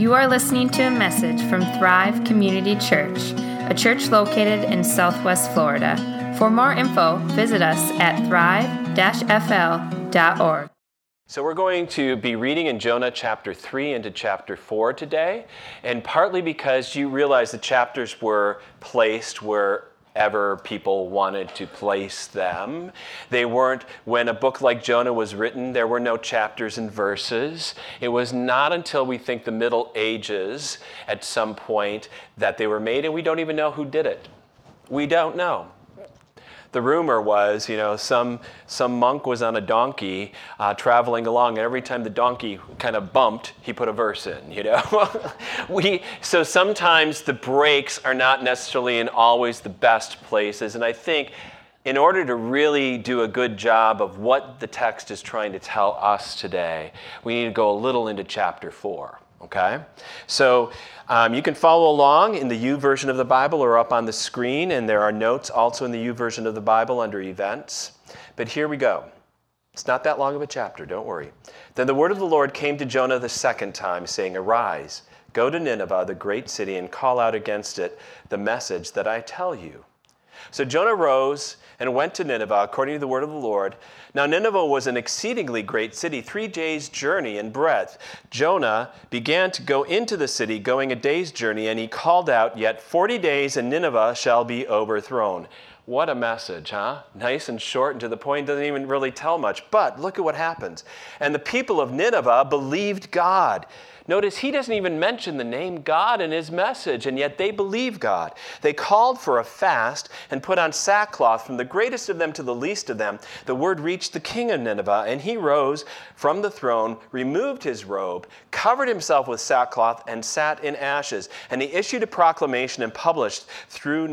You are listening to a message from Thrive Community Church, a church located in Southwest Florida. For more info, visit us at thrive-fl.org. So we're going to be reading in Jonah chapter 3 into chapter 4 today, and partly because you realize the chapters were placed wherever people wanted to place them. They weren't, when a book like Jonah was written, there were no chapters and verses. It was not until we think the Middle Ages at some point that they were made, and we don't even know who did it. We don't know. The rumor was, some monk was on a donkey traveling along, and every time the donkey kind of bumped, he put a verse in, So sometimes the breaks are not necessarily in always the best places, and I think in order to really do a good job of what the text is trying to tell us today, we need to go a little into chapter 4. Okay, so you can follow along in the U version of the Bible or up on the screen, and there are notes also in the U version of the Bible under events. But here we go. It's not that long of a chapter, don't worry. Then the word of the Lord came to Jonah the second time, saying, "Arise, go to Nineveh, the great city, and call out against it the message that I tell you." So Jonah rose and went to Nineveh according to the word of the Lord. Now Nineveh was an exceedingly great city, 3 days' journey in breadth. Jonah began to go into the city, going a day's journey, and he called out, "Yet 40 days and Nineveh shall be overthrown." What a message, huh? Nice and short and to the point, doesn't even really tell much. But look at what happens. And the people of Nineveh believed God. Notice he doesn't even mention the name God in his message, and yet they believe God. They called for a fast and put on sackcloth from the greatest of them to the least of them. The word reached the king of Nineveh, and he rose from the throne, removed his robe, covered himself with sackcloth, and sat in ashes. And he issued a proclamation and published through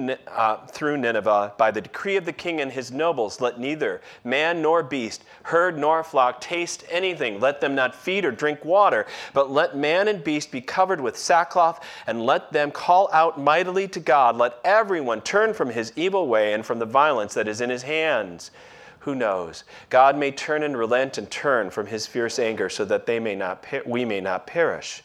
Nineveh by the decree of the king and his nobles, "Let neither man nor beast, herd nor flock taste anything. Let them not feed or drink water, but let man and beast be covered with sackcloth, and let them call out mightily to God. Let everyone turn from his evil way and from the violence that is in his hands." Who knows? God may turn and relent and turn from his fierce anger so that we may not perish.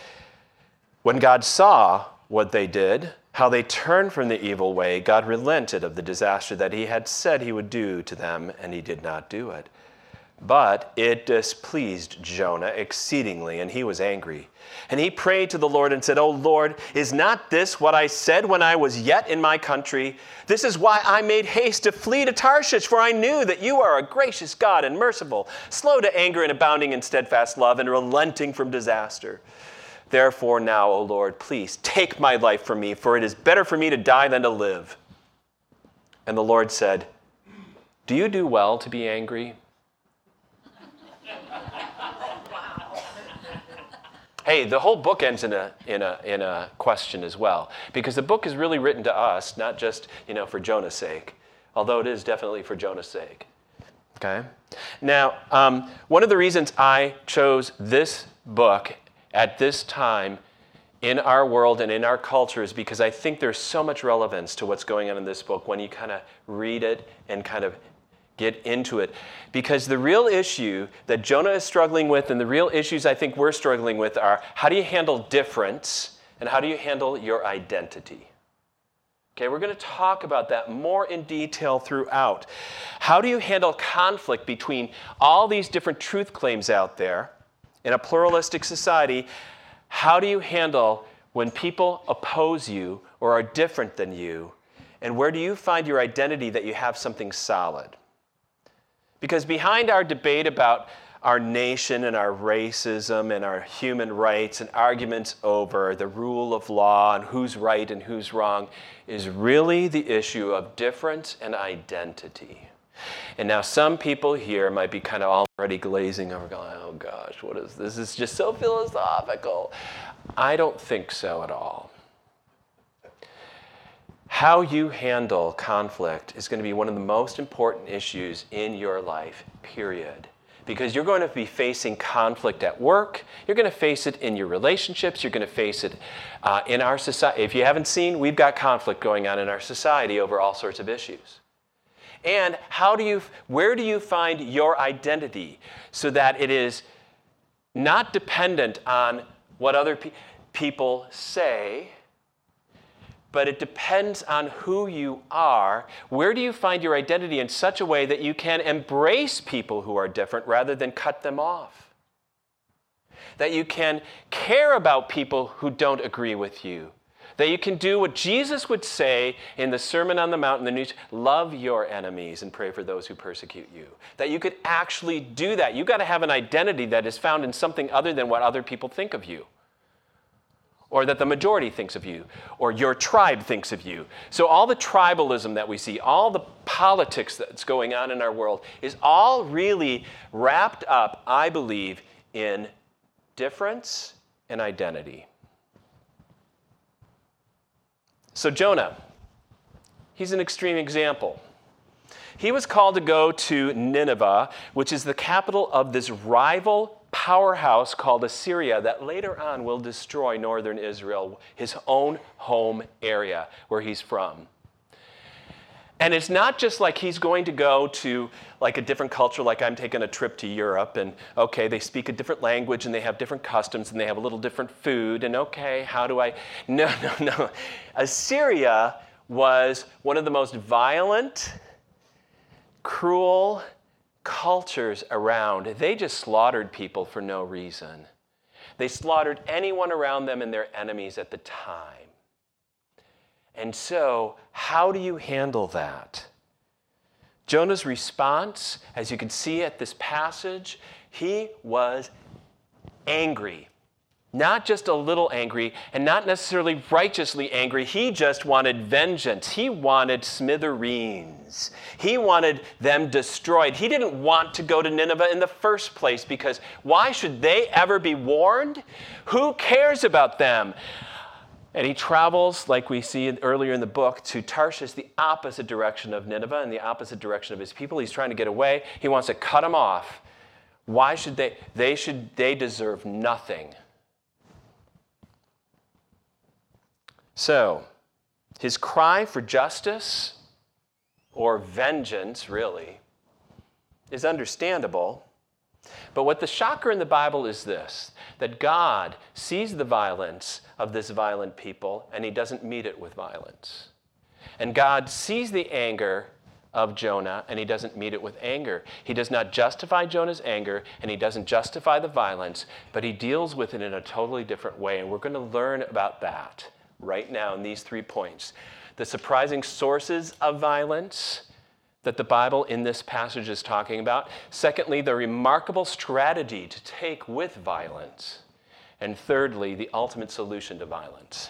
When God saw what they did, how they turned from the evil way, God relented of the disaster that he had said he would do to them, and he did not do it. But it displeased Jonah exceedingly, and he was angry. And he prayed to the Lord and said, "O Lord, is not this what I said when I was yet in my country? This is why I made haste to flee to Tarshish, for I knew that you are a gracious God and merciful, slow to anger and abounding in steadfast love, and relenting from disaster. Therefore now, O Lord, please take my life from me, for it is better for me to die than to live." And the Lord said, "Do you do well to be angry?" Hey, the whole book ends in a question as well, because the book is really written to us, not just for Jonah's sake, although it is definitely for Jonah's sake. Okay. Now, one of the reasons I chose this book at this time in our world and in our culture is because I think there's so much relevance to what's going on in this book when you kind of read it and kind of get into it. Because the real issue that Jonah is struggling with, and the real issues I think we're struggling with, are how do you handle difference and how do you handle your identity? Okay, we're going to talk about that more in detail throughout. How do you handle conflict between all these different truth claims out there in a pluralistic society? How do you handle when people oppose you or are different than you? And where do you find your identity that you have something solid? Because behind our debate about our nation and our racism and our human rights and arguments over the rule of law and who's right and who's wrong is really the issue of difference and identity. And now some people here might be kind of already glazing over, going, "Oh gosh, what is this? This is just so philosophical." I don't think so at all. How you handle conflict is going to be one of the most important issues in your life, period. Because you're going to be facing conflict at work, you're going to face it in your relationships, you're going to face it in our society. If you haven't seen, we've got conflict going on in our society over all sorts of issues. And where do you find your identity so that it is not dependent on what other people say, but it depends on who you are. Where do you find your identity in such a way that you can embrace people who are different rather than cut them off? That you can care about people who don't agree with you. That you can do what Jesus would say in the Sermon on the Mount in the New Testament, love your enemies and pray for those who persecute you. That you could actually do that. You've got to have an identity that is found in something other than what other people think of you. Or that the majority thinks of you, or your tribe thinks of you. So all the tribalism that we see, all the politics that's going on in our world is all really wrapped up, I believe, in difference and identity. So Jonah, he's an extreme example. He was called to go to Nineveh, which is the capital of this rival powerhouse called Assyria that later on will destroy northern Israel, his own home area where he's from. And it's not just like he's going to go to like a different culture, like I'm taking a trip to Europe and okay, they speak a different language and they have different customs and they have a little different food and okay, how do I? No. Assyria was one of the most violent, cruel cultures around. They just slaughtered people for no reason. They slaughtered anyone around them and their enemies at the time. And so, how do you handle that? Jonah's response, as you can see at this passage, he was angry. Not just a little angry, and not necessarily righteously angry. He just wanted vengeance. He wanted smithereens. He wanted them destroyed. He didn't want to go to Nineveh in the first place because why should they ever be warned? Who cares about them? And he travels, like we see earlier in the book, to Tarshish, the opposite direction of Nineveh and the opposite direction of his people. He's trying to get away. He wants to cut them off. Why should they? They deserve nothing. So, his cry for justice, or vengeance, really, is understandable. But what the shocker in the Bible is this, that God sees the violence of this violent people, and he doesn't meet it with violence. And God sees the anger of Jonah, and he doesn't meet it with anger. He does not justify Jonah's anger, and he doesn't justify the violence, but he deals with it in a totally different way, and we're going to learn about that right now in these 3 points. The surprising sources of violence that the Bible in this passage is talking about. Secondly, the remarkable strategy to take with violence. And thirdly, the ultimate solution to violence.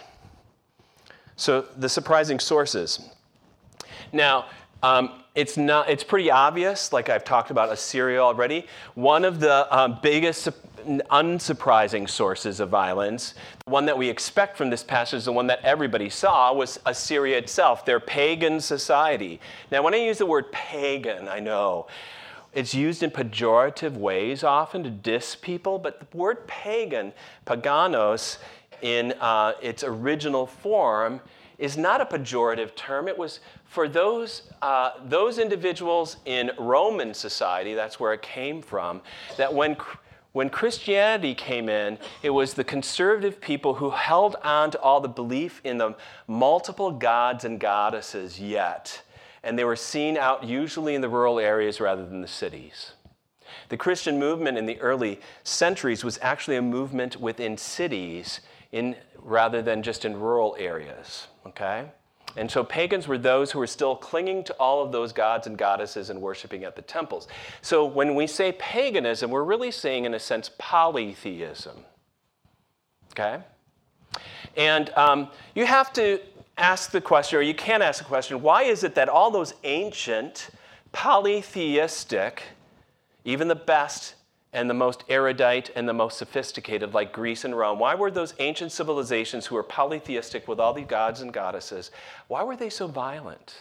So the surprising sources. Now, it's pretty obvious, like I've talked about Assyria already. One of the biggest unsurprising sources of violence, the one that we expect from this passage, the one that everybody saw, was Assyria itself, their pagan society. Now, when I use the word pagan, I know it's used in pejorative ways often to diss people, but the word pagan, paganos, in its original form, is not a pejorative term. It was for those individuals in Roman society, that's where it came from, that when Christianity came in, it was the conservative people who held on to all the belief in the multiple gods and goddesses yet. And they were seen out usually in the rural areas rather than the cities. The Christian movement in the early centuries was actually a movement within cities rather than just in rural areas, okay? And so pagans were those who were still clinging to all of those gods and goddesses and worshiping at the temples. So when we say paganism, we're really saying, in a sense, polytheism. Okay? And you have to ask the question, or you can ask the question, why is it that all those ancient, polytheistic, even the best and the most erudite and the most sophisticated, like Greece and Rome, why were those ancient civilizations who were polytheistic with all the gods and goddesses, why were they so violent?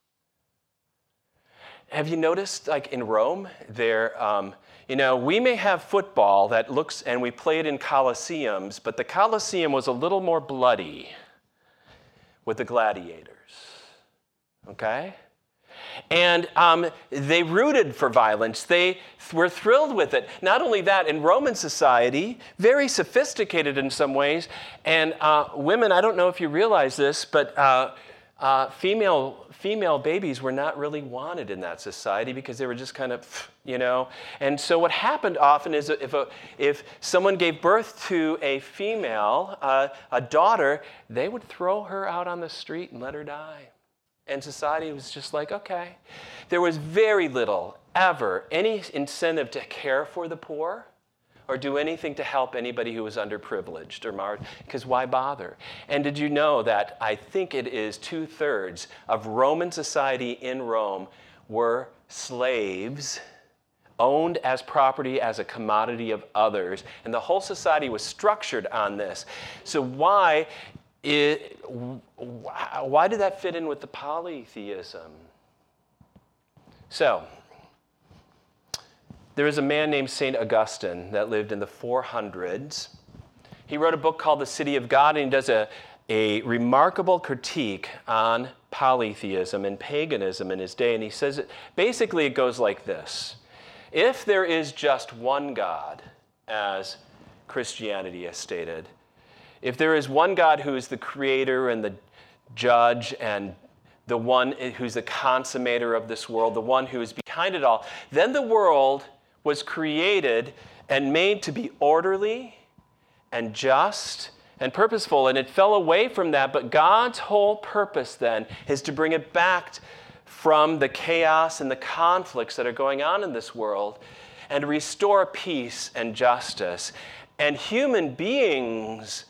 Have you noticed, like in Rome, we may have football that looks, and we play it in Colosseums, but the Colosseum was a little more bloody with the gladiators, okay? And they rooted for violence. They were thrilled with it. Not only that, in Roman society, very sophisticated in some ways, and women, I don't know if you realize this, but female babies were not really wanted in that society because they were just kind of, And so what happened often is if someone gave birth to a female, a daughter, they would throw her out on the street and let her die. And society was just like, okay. There was very little, ever, any incentive to care for the poor or do anything to help anybody who was underprivileged or marred, because why bother? And did you know that I think it is 2/3 of Roman society in Rome were slaves owned as property, as a commodity of others, and the whole society was structured on this. So why did that fit in with the polytheism? So, there is a man named St. Augustine that lived in the 400s. He wrote a book called The City of God, and he does a remarkable critique on polytheism and paganism in his day. And he says, basically it goes like this. If there is just one God, as Christianity has stated, if there is one God who is the creator and the judge and the one who's the consummator of this world, the one who is behind it all, then the world was created and made to be orderly and just and purposeful, and it fell away from that. But God's whole purpose then is to bring it back from the chaos and the conflicts that are going on in this world and restore peace and justice. And human beings,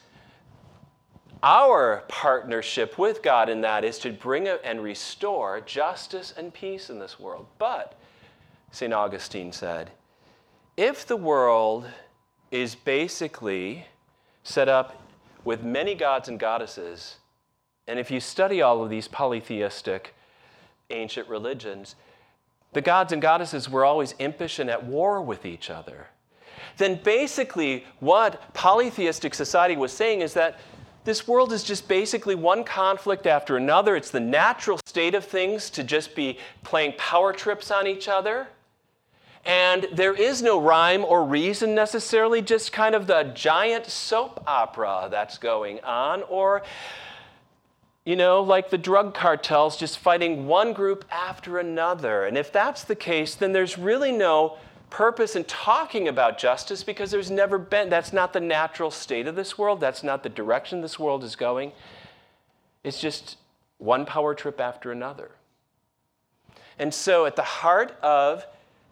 our partnership with God in that is to bring and restore justice and peace in this world. But, St. Augustine said, if the world is basically set up with many gods and goddesses, and if you study all of these polytheistic ancient religions, the gods and goddesses were always impish and at war with each other, then basically what polytheistic society was saying is that this world is just basically one conflict after another. It's the natural state of things to just be playing power trips on each other. And there is no rhyme or reason necessarily, just kind of the giant soap opera that's going on. Or, like the drug cartels just fighting one group after another. And if that's the case, then there's really no purpose in talking about justice because there's never been, that's not the natural state of this world. That's not the direction this world is going. It's just one power trip after another. And so at the heart of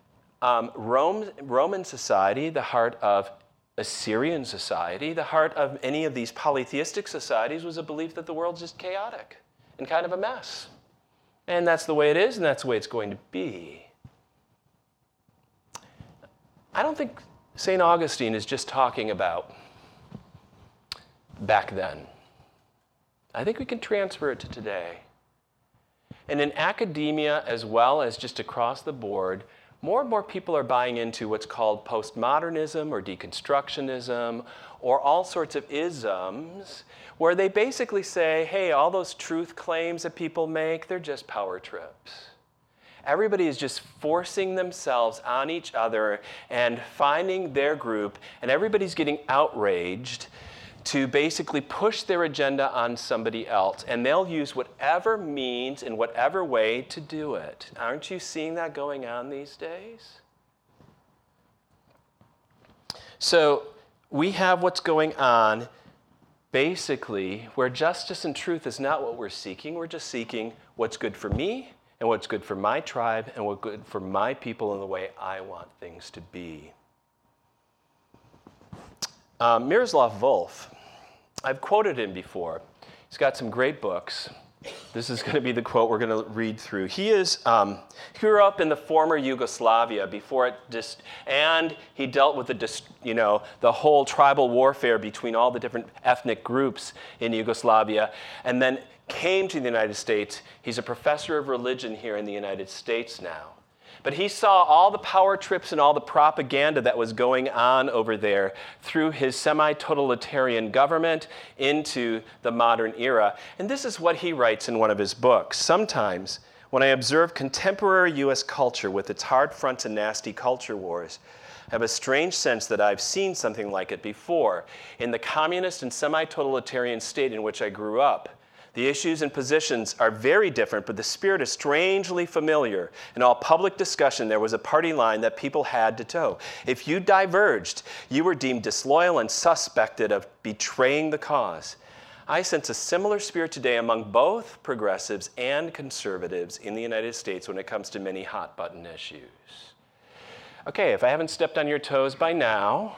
Roman society, the heart of Assyrian society, the heart of any of these polytheistic societies was a belief that the world's just chaotic and kind of a mess. And that's the way it is, and that's the way it's going to be. I don't think St. Augustine is just talking about back then. I think we can transfer it to today. And in academia, as well as just across the board, more and more people are buying into what's called postmodernism or deconstructionism or all sorts of isms where they basically say, hey, all those truth claims that people make, they're just power trips. Everybody is just forcing themselves on each other and finding their group, and everybody's getting outraged to basically push their agenda on somebody else. And they'll use whatever means in whatever way to do it. Aren't you seeing that going on these days? So we have what's going on basically where justice and truth is not what we're seeking. We're just seeking what's good for me and what's good for my tribe and what's good for my people in the way I want things to be. Miroslav Volf, I've quoted him before. He's got some great books. This is going to be the quote we're going to read through. He grew up in the former Yugoslavia before it just, and he dealt with the whole tribal warfare between all the different ethnic groups in Yugoslavia, and then came to the United States. He's a professor of religion here in the United States now. But he saw all the power trips and all the propaganda that was going on over there through his semi-totalitarian government into the modern era. And this is what he writes in one of his books. Sometimes When I observe contemporary U.S. culture with its hard fronts and nasty culture wars, I have a strange sense that I've seen something like it before in the communist and semi-totalitarian state in which I grew up. The issues and positions are very different, but the spirit is strangely familiar. In all public discussion, there was a party line that people had to toe. If you diverged, you were deemed disloyal and suspected of betraying the cause. I sense a similar spirit today among both progressives and conservatives in the United States when it comes to many hot-button issues. Okay, if I haven't stepped on your toes by now,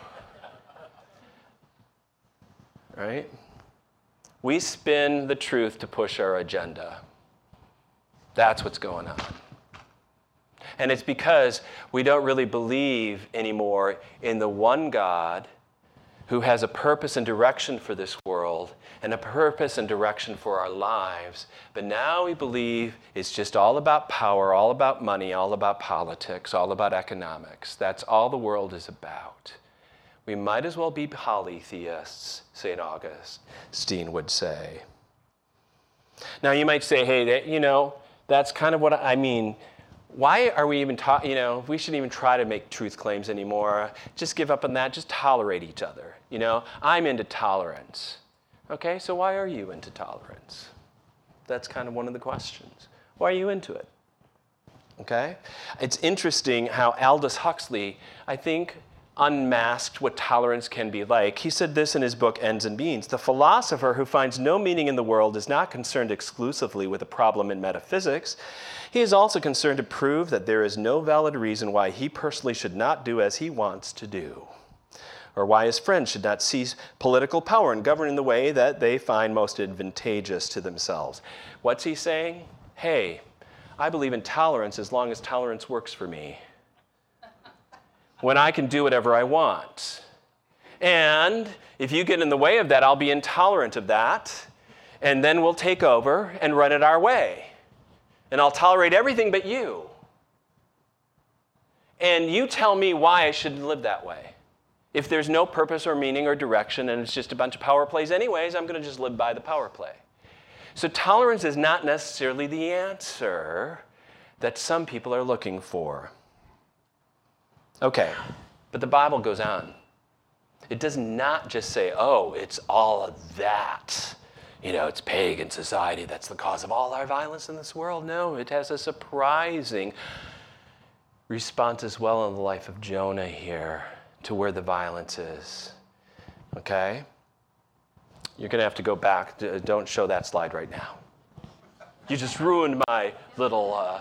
right? We spin the truth to push our agenda. That's what's going on. And it's because we don't really believe anymore in the one God who has a purpose and direction for this world and a purpose and direction for our lives. But now we believe it's just all about power, all about money, all about politics, all about economics. That's all the world is about. We might as well be polytheists, St. Augustine would say. Now you might say, hey, that's kind of what I mean. Why are we even talking, we shouldn't even try to make truth claims anymore. Just give up on that. Just tolerate each other. I'm into tolerance. Okay, so why are you into tolerance? That's kind of one of the questions. Why are you into it? Okay? It's interesting how Aldous Huxley, I think, unmasked what tolerance can be like. He said this in his book, Ends and Means. The philosopher who finds no meaning in the world is not concerned exclusively with a problem in metaphysics. He is also concerned to prove that there is no valid reason why he personally should not do as he wants to do, or why his friends should not seize political power and govern in the way that they find most advantageous to themselves. What's he saying? Hey, I believe in tolerance as long as tolerance works for me. When I can do whatever I want. And if you get in the way of that, I'll be intolerant of that, and then we'll take over and run it our way. And I'll tolerate everything but you. And you tell me why I shouldn't live that way. If there's no purpose or meaning or direction and it's just a bunch of power plays anyways, I'm going to just live by the power play. So tolerance is not necessarily the answer that some people are looking for. Okay, but the Bible goes on. It does not just say, oh, it's all of that. It's pagan society that's the cause of all our violence in this world. No, it has a surprising response as well in the life of Jonah here to where the violence is. Okay? You're going to have to go back. Don't show that slide right now. You just ruined my little...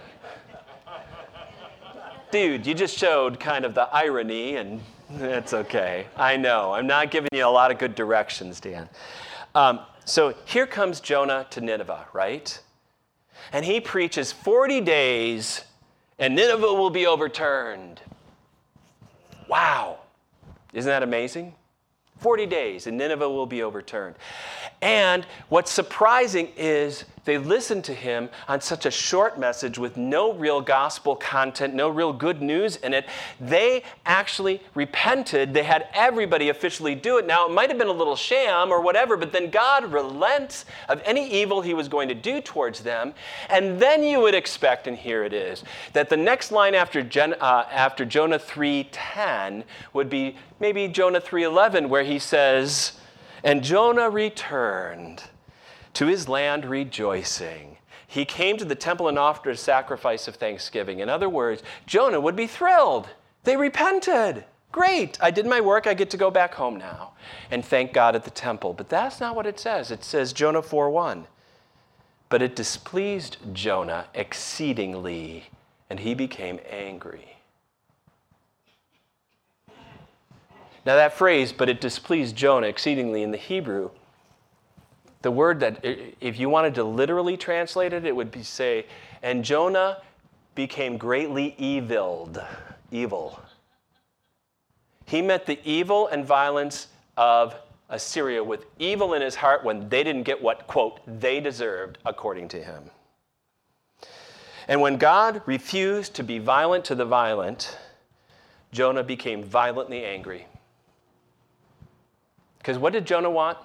Dude, you just showed kind of the irony, and that's okay. I know. I'm not giving you a lot of good directions, Dan. So here comes Jonah to Nineveh, right? And he preaches 40 days, and Nineveh will be overturned. Wow. Isn't that amazing? 40 days, and Nineveh will be overturned. And what's surprising is they listened to him on such a short message with no real gospel content, no real good news in it. They actually repented. They had everybody officially do it. Now, it might have been a little sham or whatever, but then God relents of any evil he was going to do towards them. And then you would expect, and here it is, that the next line after Jonah 3:10 would be maybe Jonah 3:11, where he says, and Jonah returned to his land rejoicing. He came to the temple and offered a sacrifice of thanksgiving. In other words, Jonah would be thrilled. They repented. Great, I did my work. I get to go back home now and thank God at the temple. But that's not what it says. It says Jonah 4:1. But it displeased Jonah exceedingly, and he became angry. Now that phrase, but it displeased Jonah exceedingly, in the Hebrew, the word that, if you wanted to literally translate it, it would be say, and Jonah became greatly evil. He met the evil and violence of Assyria with evil in his heart when they didn't get what, quote, they deserved, according to him. And when God refused to be violent to the violent, Jonah became violently angry. Because what did Jonah want?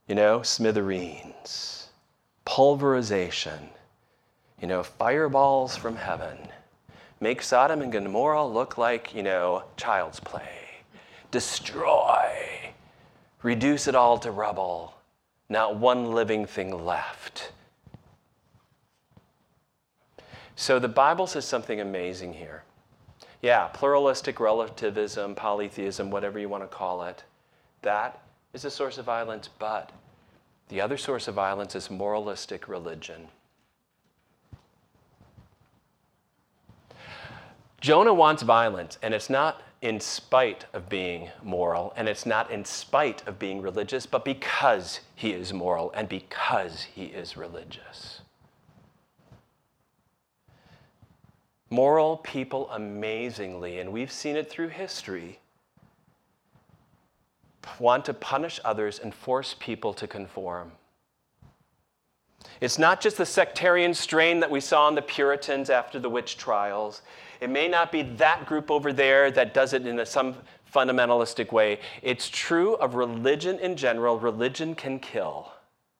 smithereens, pulverization, fireballs from heaven. Make Sodom and Gomorrah look like, child's play. Destroy. Reduce it all to rubble. Not one living thing left. So the Bible says something amazing here. Yeah, pluralistic relativism, polytheism, whatever you want to call it, that is a source of violence, but the other source of violence is moralistic religion. Jonah wants violence, and it's not in spite of being moral, and it's not in spite of being religious, but because he is moral and because he is religious. Moral people, amazingly, and we've seen it through history, want to punish others and force people to conform. It's not just the sectarian strain that we saw in the Puritans after the witch trials. It may not be that group over there that does it in some fundamentalistic way. It's true of religion in general. Religion can kill.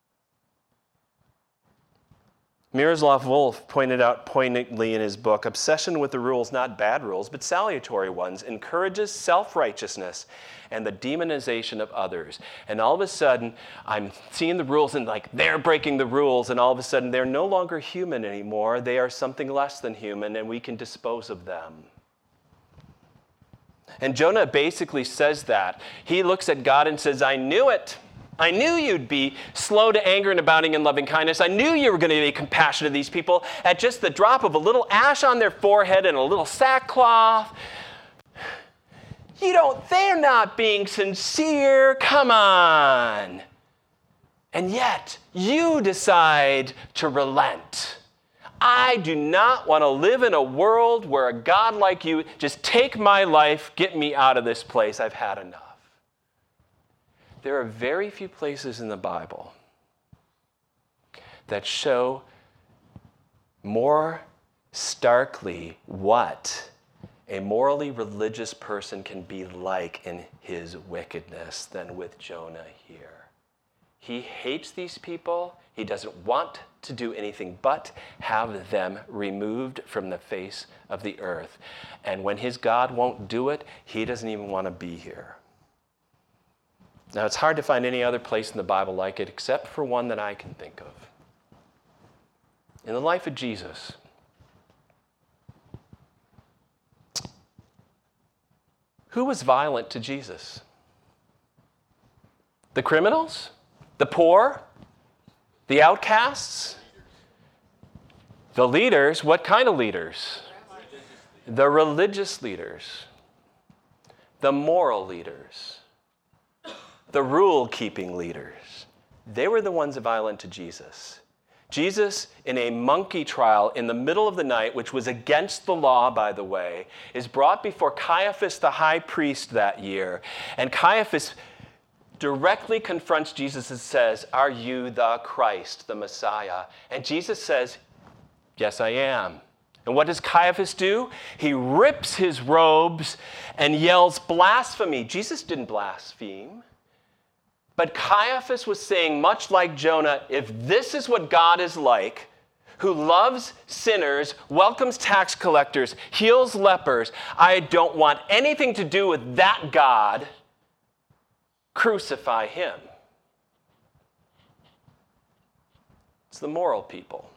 Miroslav Volf pointed out poignantly in his book, obsession with the rules, not bad rules, but salutary ones, encourages self-righteousness and the demonization of others. And all of a sudden, I'm seeing the rules and they're breaking the rules, and all of a sudden they're no longer human anymore. They are something less than human, and we can dispose of them. And Jonah basically says that. He looks at God and says, I knew it. I knew you'd be slow to anger and abounding in loving kindness. I knew you were going to be compassionate to these people at just the drop of a little ash on their forehead and a little sackcloth. They're not being sincere. Come on. And yet, you decide to relent. I do not want to live in a world where a God like you, just take my life, get me out of this place. I've had enough. There are very few places in the Bible that show more starkly what a morally religious person can be like in his wickedness than with Jonah here. He hates these people. He doesn't want to do anything but have them removed from the face of the earth. And when his God won't do it, he doesn't even want to be here. Now, it's hard to find any other place in the Bible like it, except for one that I can think of. In the life of Jesus, who was violent to Jesus? The criminals? The poor? The outcasts? The leaders? What kind of leaders? The religious leaders. The moral leaders. The rule-keeping leaders. They were the ones violent to Jesus. Jesus, in a monkey trial in the middle of the night, which was against the law, by the way, is brought before Caiaphas, the high priest that year. And Caiaphas directly confronts Jesus and says, "Are you the Christ, the Messiah?" And Jesus says, "Yes, I am." And what does Caiaphas do? He rips his robes and yells blasphemy. Jesus didn't blaspheme. But Caiaphas was saying, much like Jonah, if this is what God is like, who loves sinners, welcomes tax collectors, heals lepers, I don't want anything to do with that God. Crucify him. It's the moral people.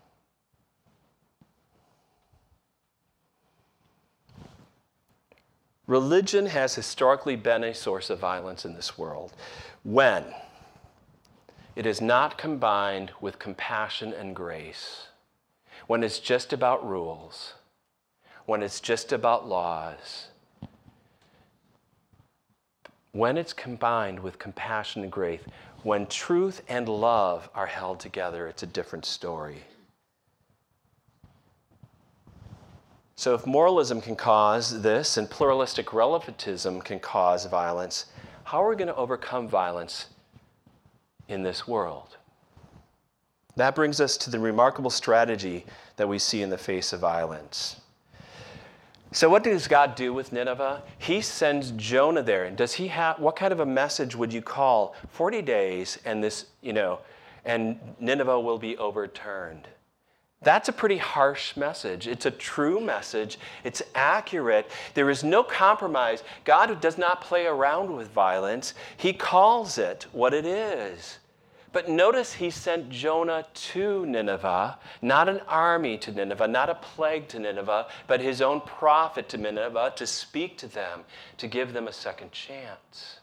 Religion has historically been a source of violence in this world when it is not combined with compassion and grace, when it's just about rules, when it's just about laws. When it's combined with compassion and grace, when truth and love are held together, it's a different story. So if moralism can cause this and pluralistic relativism can cause violence, how are we going to overcome violence in this world? That brings us to the remarkable strategy that we see in the face of violence. So what does God do with Nineveh? He sends Jonah there. And does he have, what kind of a message would you call 40 days and this, and Nineveh will be overturned? That's a pretty harsh message. It's a true message. It's accurate. There is no compromise. God does not play around with violence. He calls it what it is. But notice he sent Jonah to Nineveh, not an army to Nineveh, not a plague to Nineveh, but his own prophet to Nineveh to speak to them, to give them a second chance.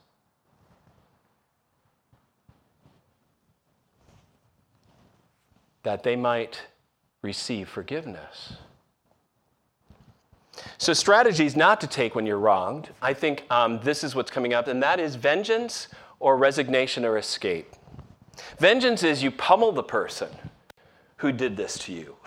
That they might receive forgiveness. So strategies not to take when you're wronged. I think this is what's coming up, and that is vengeance or resignation or escape. Vengeance is you pummel the person who did this to you.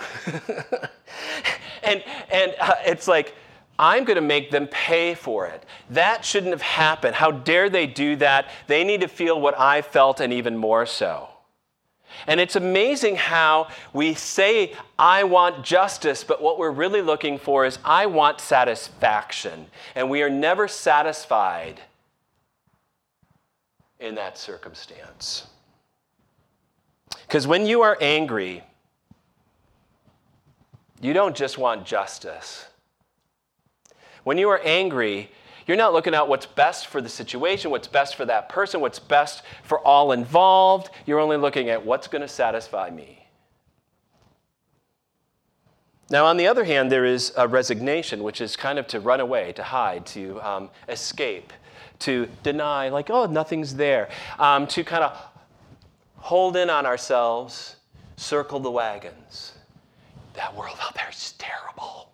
and it's like, I'm going to make them pay for it. That shouldn't have happened. How dare they do that? They need to feel what I felt and even more so. And it's amazing how we say, I want justice, but what we're really looking for is, I want satisfaction. And we are never satisfied in that circumstance. Because when you are angry, you don't just want justice. When you are angry, you're not looking at what's best for the situation, what's best for that person, what's best for all involved. You're only looking at what's going to satisfy me. Now, on the other hand, there is a resignation, which is kind of to run away, to hide, to escape, to deny, like, oh, nothing's there, to kind of hold in on ourselves, circle the wagons. That world out there is just terrible.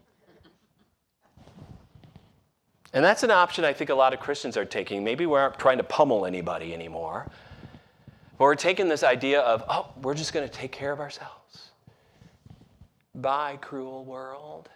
And that's an option I think a lot of Christians are taking. Maybe we aren't trying to pummel anybody anymore. But we're taking this idea of, oh, we're just going to take care of ourselves. Bye, cruel world.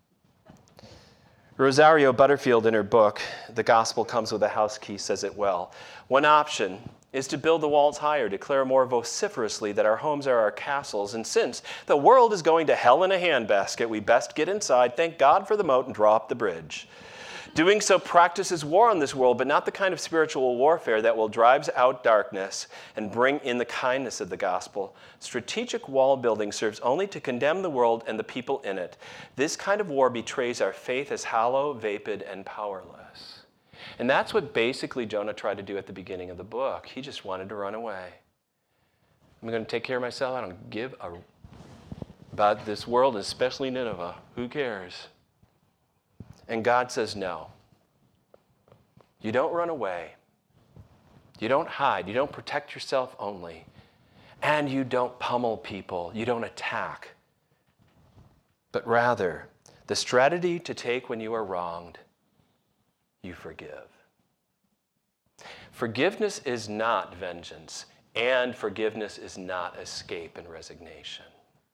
Rosario Butterfield, in her book, The Gospel Comes with a House Key, says it well. One option is to build the walls higher, declare more vociferously that our homes are our castles. And since the world is going to hell in a handbasket, we best get inside, thank God for the moat, and draw up the bridge. Doing so practices war on this world, but not the kind of spiritual warfare that will drive out darkness and bring in the kindness of the gospel. Strategic wall building serves only to condemn the world and the people in it. This kind of war betrays our faith as hollow, vapid, and powerless. And that's what basically Jonah tried to do at the beginning of the book. He just wanted to run away. I'm going to take care of myself. I don't give a about this world, especially Nineveh. Who cares? And God says, no. You don't run away. You don't hide. You don't protect yourself only. And you don't pummel people. You don't attack. But rather, the strategy to take when you are wronged, you forgive. Forgiveness is not vengeance, and forgiveness is not escape and resignation.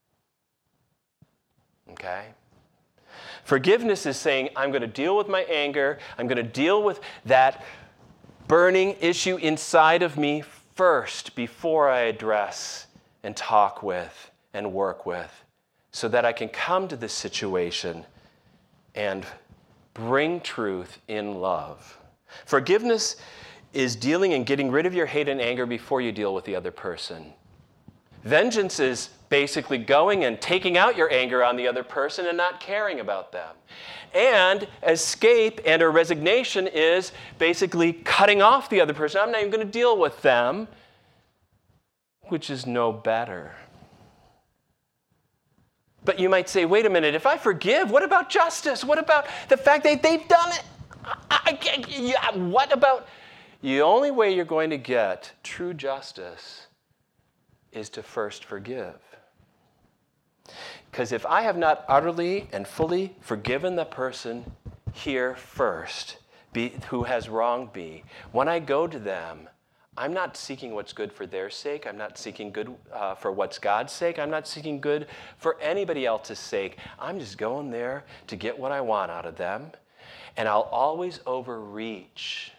Okay? Forgiveness is saying, I'm going to deal with my anger. I'm going to deal with that burning issue inside of me first before I address and talk with and work with, so that I can come to this situation and bring truth in love. Forgiveness is dealing and getting rid of your hate and anger before you deal with the other person. Vengeance is basically going and taking out your anger on the other person and not caring about them. And escape and or resignation is basically cutting off the other person. I'm not even going to deal with them, which is no better. But you might say, wait a minute, if I forgive, what about justice? What about the fact that they've done it? What about? The only way you're going to get true justice is to first forgive. Because if I have not utterly and fully forgiven the person here first, who has wronged me, when I go to them, I'm not seeking what's good for their sake. I'm not seeking good for what's God's sake. I'm not seeking good for anybody else's sake. I'm just going there to get what I want out of them. And I'll always overreach.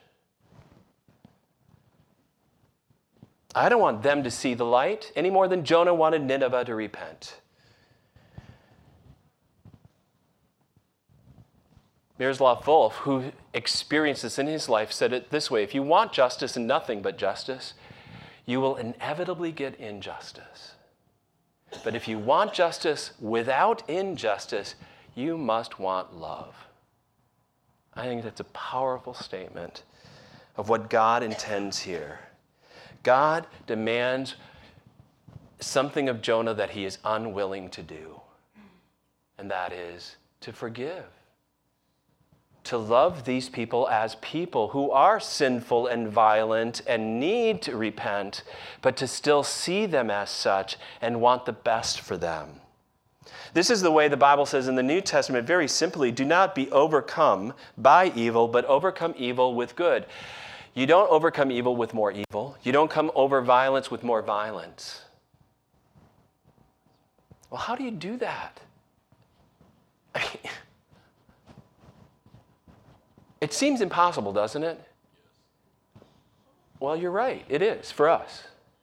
I don't want them to see the light any more than Jonah wanted Nineveh to repent. Miroslav Volf, who experienced this in his life, said it this way: if you want justice and nothing but justice, you will inevitably get injustice. But if you want justice without injustice, you must want love. I think that's a powerful statement of what God intends here. God demands something of Jonah that he is unwilling to do, and that is to forgive. To love these people as people who are sinful and violent and need to repent, but to still see them as such and want the best for them. This is the way the Bible says in the New Testament, very simply: do not be overcome by evil, but overcome evil with good. You don't overcome evil with more evil. You don't come over violence with more violence. Well, how do you do that? I mean, it seems impossible, doesn't it? Well, you're right. It is for us.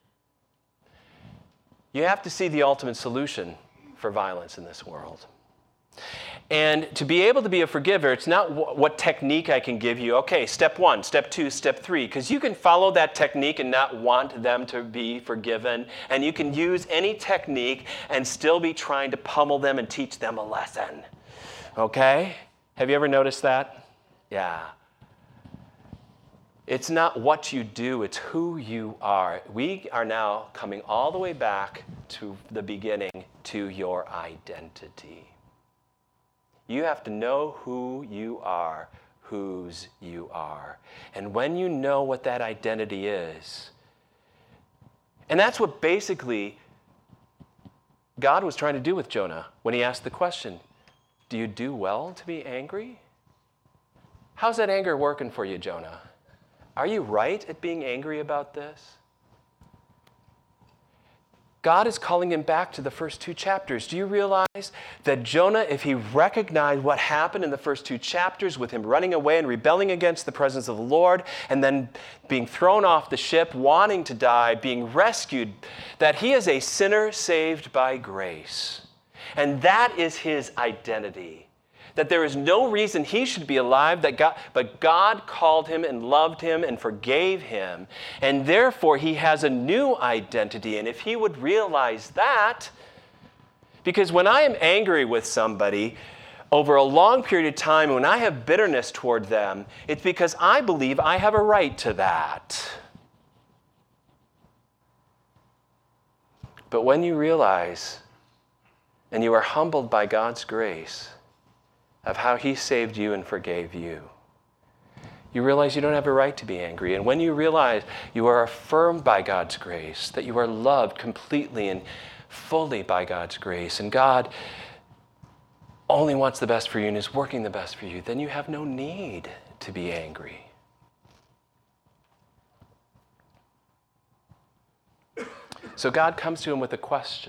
You have to see the ultimate solution for violence in this world. And to be able to be a forgiver, it's not what technique I can give you. Okay, step 1, step 2, step 3. Because you can follow that technique and not want them to be forgiven. And you can use any technique and still be trying to pummel them and teach them a lesson. Okay? Have you ever noticed that? Yeah. It's not what you do, it's who you are. We are now coming all the way back to the beginning, to your identity. You have to know who you are, whose you are. And when you know what that identity is, and that's what basically God was trying to do with Jonah when he asked the question, do you do well to be angry? How's that anger working for you, Jonah? Are you right at being angry about this? God is calling him back to the first 2 chapters. Do you realize that Jonah, if he recognized what happened in the first 2 chapters with him running away and rebelling against the presence of the Lord, and then being thrown off the ship, wanting to die, being rescued, that he is a sinner saved by grace. And that is his identity. That there is no reason he should be alive, but God called him and loved him and forgave him. And therefore, he has a new identity. And if he would realize that, because when I am angry with somebody over a long period of time, when I have bitterness toward them, it's because I believe I have a right to that. But when you realize, and you are humbled by God's grace, of how he saved you and forgave you, you realize you don't have a right to be angry. And when you realize you are affirmed by God's grace, that you are loved completely and fully by God's grace, and God only wants the best for you and is working the best for you, then you have no need to be angry. So God comes to him with a question,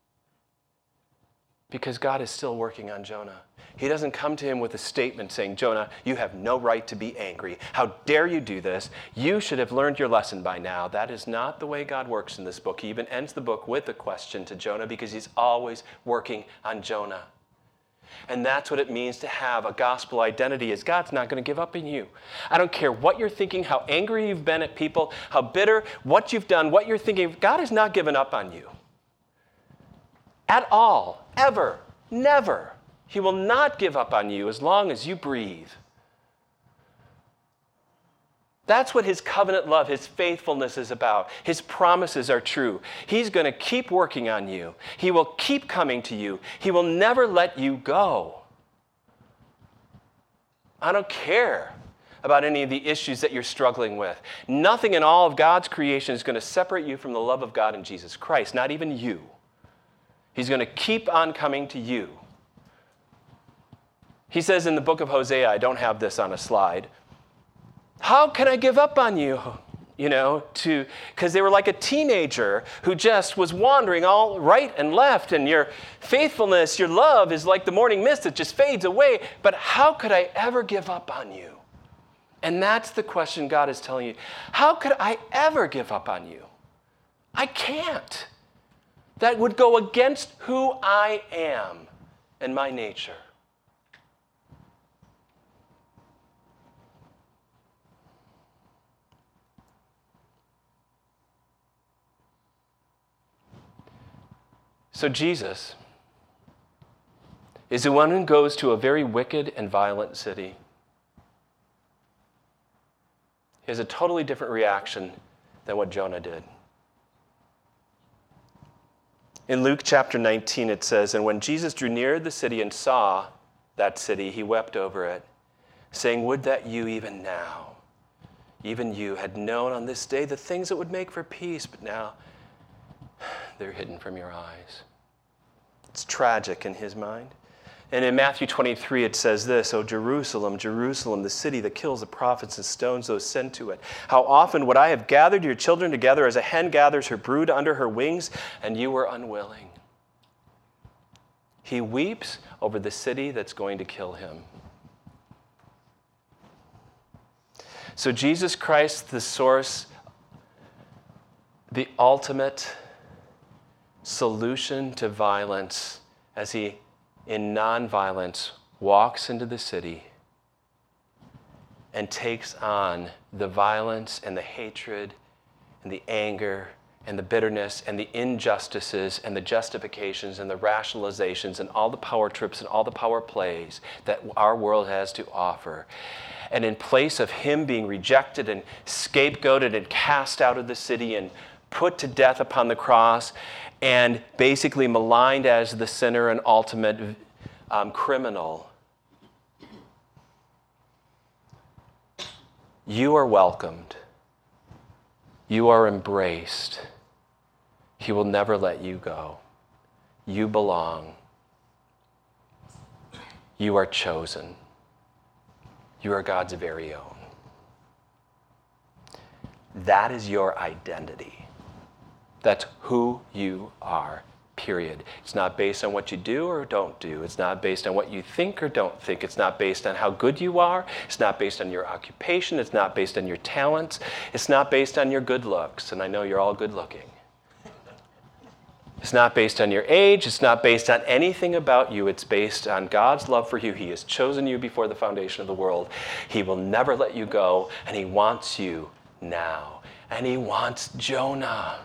because God is still working on Jonah. He doesn't come to him with a statement saying, Jonah, you have no right to be angry. How dare you do this? You should have learned your lesson by now. That is not the way God works in this book. He even ends the book with a question to Jonah because he's always working on Jonah. And that's what it means to have a gospel identity, is God's not going to give up on you. I don't care what you're thinking, how angry you've been at people, how bitter, what you've done, what you're thinking. God has not given up on you. At all, ever, never. He will not give up on you as long as you breathe. That's what his covenant love, his faithfulness is about. His promises are true. He's going to keep working on you. He will keep coming to you. He will never let you go. I don't care about any of the issues that you're struggling with. Nothing in all of God's creation is going to separate you from the love of God in Jesus Christ, not even you. He's going to keep on coming to you. He says in the book of Hosea, I don't have this on a slide, how can I give up on you? Because they were like a teenager who just was wandering all right and left, and your faithfulness, your love is like the morning mist that just fades away. But how could I ever give up on you? And that's the question God is telling you. How could I ever give up on you? I can't. That would go against who I am and my nature. So Jesus is the one who goes to a very wicked and violent city. He has a totally different reaction than what Jonah did. In Luke chapter 19, it says, "And when Jesus drew near the city and saw that city, he wept over it, saying, 'Would that you even now, even you, had known on this day the things that would make for peace, but now they're hidden from your eyes.'" It's tragic in his mind. And in Matthew 23, it says this, "O Jerusalem, Jerusalem, the city that kills the prophets and stones those sent to it. How often would I have gathered your children together as a hen gathers her brood under her wings, and you were unwilling." He weeps over the city that's going to kill him. So Jesus Christ, the source, the ultimate solution to violence, as he, in nonviolence, walks into the city and takes on the violence and the hatred and the anger and the bitterness and the injustices and the justifications and the rationalizations and all the power trips and all the power plays that our world has to offer. And in place of him being rejected and scapegoated and cast out of the city and put to death upon the cross and basically maligned as the sinner and ultimate criminal, you are welcomed. You are embraced. He will never let you go. You belong. You are chosen. You are God's very own. That is your identity. That's who you are, period. It's not based on what you do or don't do. It's not based on what you think or don't think. It's not based on how good you are. It's not based on your occupation. It's not based on your talents. It's not based on your good looks. And I know you're all good looking. It's not based on your age. It's not based on anything about you. It's based on God's love for you. He has chosen you before the foundation of the world. He will never let you go, and he wants you now. And he wants Jonah.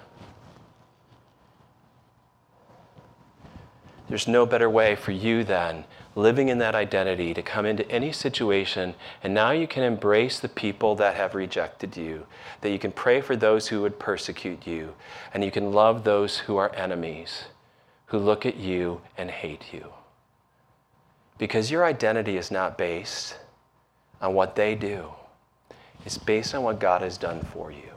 There's no better way for you then, living in that identity, to come into any situation, and now you can embrace the people that have rejected you, that you can pray for those who would persecute you, and you can love those who are enemies, who look at you and hate you. Because your identity is not based on what they do. It's based on what God has done for you.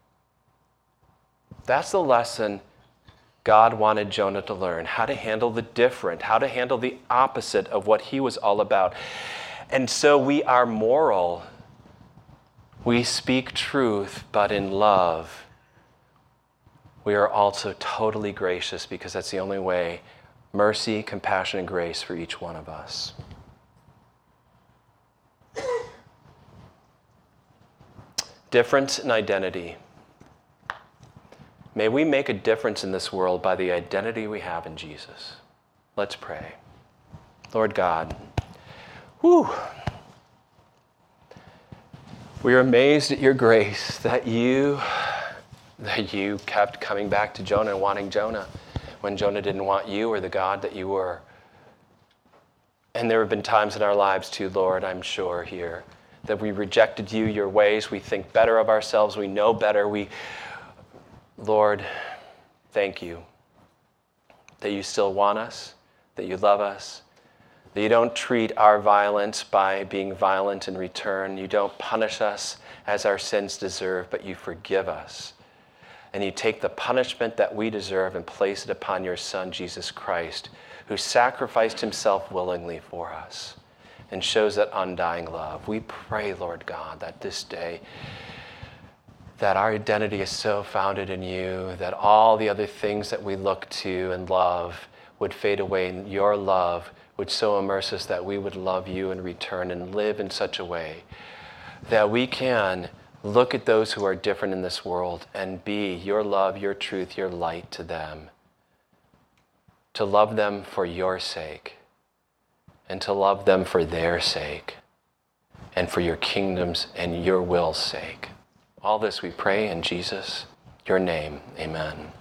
That's the lesson God wanted Jonah to learn, how to handle the different, how to handle the opposite of what he was all about. And so we are moral. We speak truth, but in love. We are also totally gracious, because that's the only way. Mercy, compassion, and grace for each one of us. Difference in identity. May we make a difference in this world by the identity we have in Jesus. Let's pray. Lord God, we are amazed at your grace that you kept coming back to Jonah and wanting Jonah when Jonah didn't want you or the God that you were. And there have been times in our lives too, Lord, I'm sure here, that we rejected you, your ways. We think better of ourselves. We know better. Lord, thank you that you still want us, that you love us, that you don't treat our violence by being violent in return. You don't punish us as our sins deserve, but you forgive us. And you take the punishment that we deserve and place it upon your Son, Jesus Christ, who sacrificed himself willingly for us and shows that undying love. We pray, Lord God, that this day that our identity is so founded in you, that all the other things that we look to and love would fade away, and your love would so immerse us that we would love you in return and live in such a way that we can look at those who are different in this world and be your love, your truth, your light to them. To love them for your sake, and to love them for their sake, and for your kingdom's and your will's sake. All this we pray in Jesus, your name. Amen.